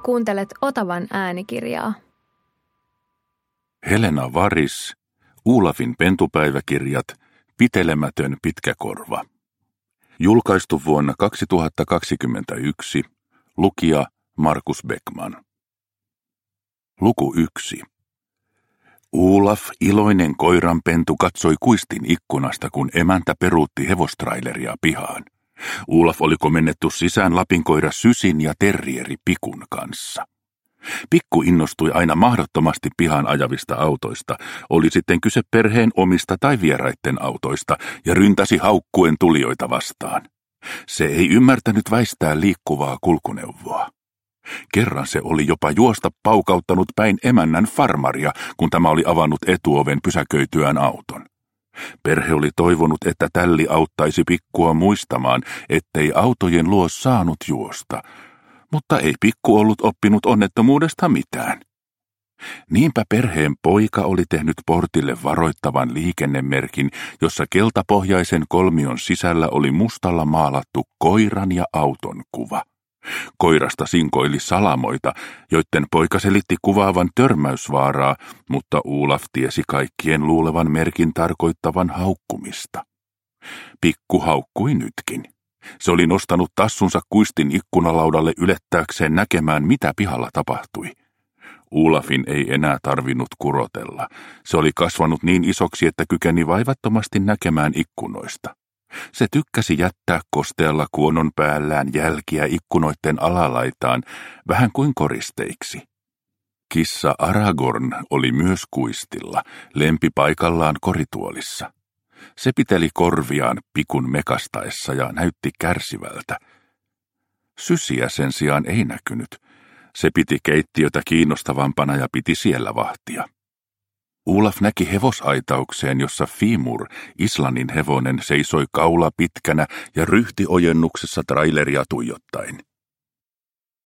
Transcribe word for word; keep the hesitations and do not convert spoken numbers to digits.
Kuuntelet Otavan äänikirjaa. Helena Varis, Olafin pentupäiväkirjat, Pitelemätön pitkäkorva. Julkaistu vuonna kaksituhattakaksikymmentäyksi. Lukija Markus Beckman. Luku yksi. Olaf, iloinen koiranpentu, katsoi kuistin ikkunasta, kun emäntä peruutti hevostraileria pihaan. Olaf oli komennettu sisään lapinkoira Sysin ja terrieri Pikun kanssa. Pikku innostui aina mahdottomasti pihaan ajavista autoista, oli sitten kyse perheen omista tai vieraitten autoista, ja ryntäsi haukkuen tulijoita vastaan. Se ei ymmärtänyt väistää liikkuvaa kulkuneuvoa. Kerran se oli jopa juosta paukauttanut päin emännän farmaria, kun tämä oli avannut etuoven pysäköityään auton. Perhe oli toivonut, että tälli auttaisi Pikkua muistamaan, ettei autojen luo saanut juosta, mutta ei Pikku ollut oppinut onnettomuudesta mitään. Niinpä perheen poika oli tehnyt portille varoittavan liikennemerkin, jossa keltapohjaisen kolmion sisällä oli mustalla maalattu koiran ja auton kuva. Koirasta sinkoili salamoita, joiden poika selitti kuvaavan törmäysvaaraa, mutta Olaf tiesi kaikkien luulevan merkin tarkoittavan haukkumista. Pikku haukkui nytkin. Se oli nostanut tassunsa kuistin ikkunalaudalle ylettääkseen näkemään, mitä pihalla tapahtui. Olafin ei enää tarvinnut kurotella. Se oli kasvanut niin isoksi, että kykeni vaivattomasti näkemään ikkunoista. Se tykkäsi jättää kostealla kuonon päällään jälkiä ikkunoiden alalaitaan, vähän kuin koristeiksi. Kissa Aragorn oli myös kuistilla, lempipaikallaan korituolissa. Se piteli korviaan Pikun mekastaessa ja näytti kärsivältä. Sysiä sen sijaan ei näkynyt. Se piti keittiötä kiinnostavampana ja piti siellä vahtia. Olaf näki hevosaitaukseen, jossa Fimur, Islannin hevonen, seisoi kaula pitkänä ja ryhti ojennuksessa traileria tuijottaen.